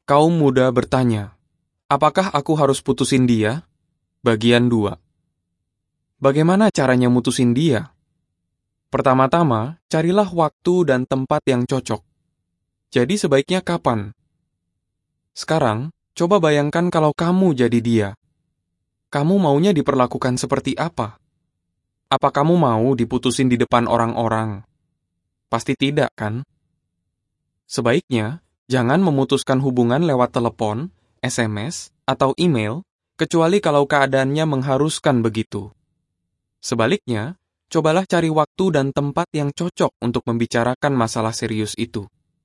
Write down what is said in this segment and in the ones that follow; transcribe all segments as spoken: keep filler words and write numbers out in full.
Kaum muda bertanya, apakah aku harus putusin dia? Bagian dua. Bagaimana caranya mutusin dia? Pertama-tama, carilah waktu dan tempat yang cocok. Jadi sebaiknya kapan? Sekarang, coba bayangkan kalau kamu jadi dia. Kamu maunya diperlakukan seperti apa? Apa kamu mau diputusin di depan orang-orang? Pasti tidak, kan? Sebaiknya, jangan memutuskan hubungan lewat telepon, S M S, atau email, kecuali kalau keadaannya mengharuskan begitu. Sebaliknya, cobalah cari waktu dan tempat yang cocok untuk membicarakan masalah serius itu.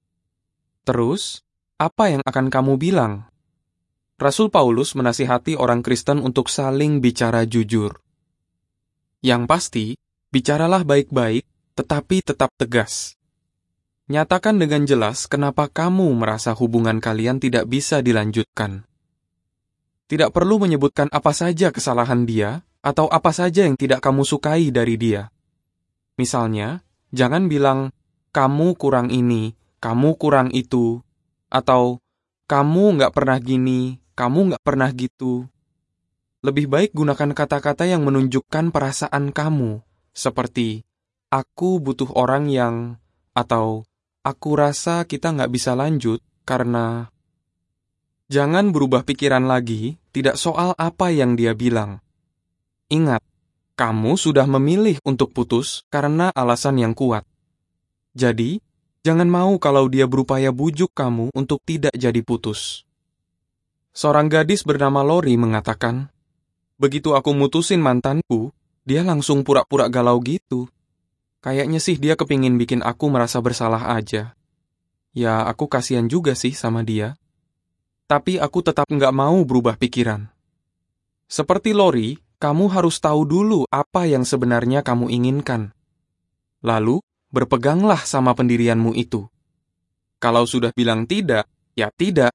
Terus, apa yang akan kamu bilang? Rasul Paulus menasihati orang Kristen untuk saling bicara jujur. Yang pasti, bicaralah baik-baik, tetapi tetap tegas. Nyatakan dengan jelas kenapa kamu merasa hubungan kalian tidak bisa dilanjutkan. Tidak perlu menyebutkan apa saja kesalahan dia, atau apa saja yang tidak kamu sukai dari dia. Misalnya, jangan bilang, kamu kurang ini, kamu kurang itu, atau kamu nggak pernah gini, kamu nggak pernah gitu. Lebih baik gunakan kata-kata yang menunjukkan perasaan kamu, seperti, aku butuh orang yang, atau aku rasa kita nggak bisa lanjut karena... Jangan berubah pikiran lagi, tidak soal apa yang dia bilang. Ingat, kamu sudah memilih untuk putus karena alasan yang kuat. Jadi, jangan mau kalau dia berupaya bujuk kamu untuk tidak jadi putus. Seorang gadis bernama Lori mengatakan, begitu aku mutusin mantanku, dia langsung pura-pura galau gitu. Kayaknya sih dia kepingin bikin aku merasa bersalah aja. Ya, aku kasihan juga sih sama dia. Tapi aku tetap nggak mau berubah pikiran. Seperti Lori, kamu harus tahu dulu apa yang sebenarnya kamu inginkan. Lalu, berpeganglah sama pendirianmu itu. Kalau sudah bilang tidak, ya tidak.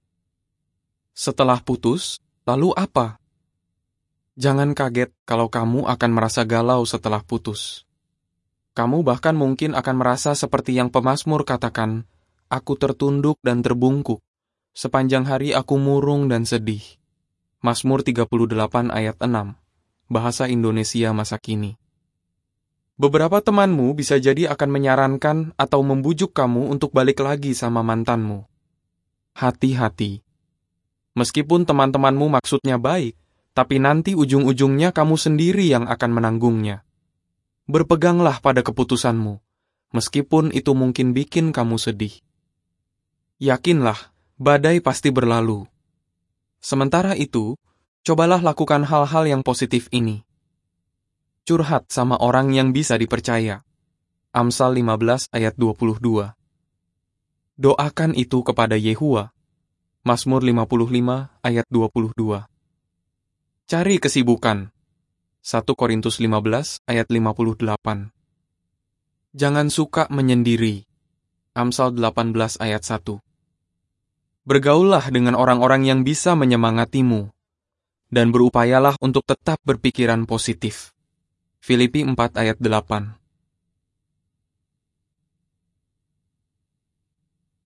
Setelah putus, lalu apa? Jangan kaget kalau kamu akan merasa galau setelah putus. Kamu bahkan mungkin akan merasa seperti yang pemazmur katakan, aku tertunduk dan terbungkuk, sepanjang hari aku murung dan sedih. Mazmur tiga puluh delapan ayat enam, bahasa Indonesia masa kini. Beberapa temanmu bisa jadi akan menyarankan atau membujuk kamu untuk balik lagi sama mantanmu. Hati-hati. Meskipun teman-temanmu maksudnya baik, tapi nanti ujung-ujungnya kamu sendiri yang akan menanggungnya. Berpeganglah pada keputusanmu, meskipun itu mungkin bikin kamu sedih. Yakinlah, badai pasti berlalu. Sementara itu, cobalah lakukan hal-hal yang positif ini. Curhat sama orang yang bisa dipercaya. Amsal lima belas ayat dua puluh dua. Doakan itu kepada Yehuwa. Mazmur lima puluh lima ayat dua puluh dua. Cari kesibukan. satu Korintus lima belas ayat lima puluh delapan. Jangan suka menyendiri. Amsal delapan belas ayat satu. Bergaullah dengan orang-orang yang bisa menyemangatimu, dan berupayalah untuk tetap berpikiran positif. Filipi empat ayat delapan.